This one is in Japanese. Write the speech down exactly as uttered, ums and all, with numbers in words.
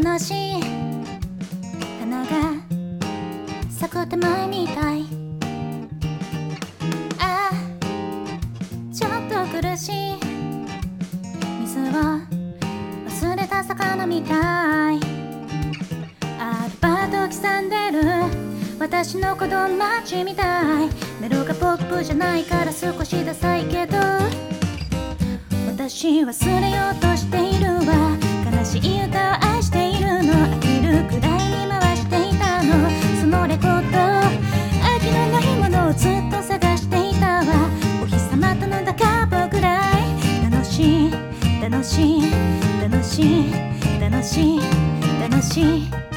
悲しい花が咲く手前みたい。ああちょっと苦しい水を忘れた魚みたい。アルバート刻んでる私の子供町みたい。メロがポップじゃないから少しダサいけど、私忘れようとしているわ。悲しい歌を愛しているの、飽きるくらいに回していたの。そのレコード飽きのないものをずっと探していたわ。お日様との高ぼくらい楽しい楽しい楽しい楽しい楽しい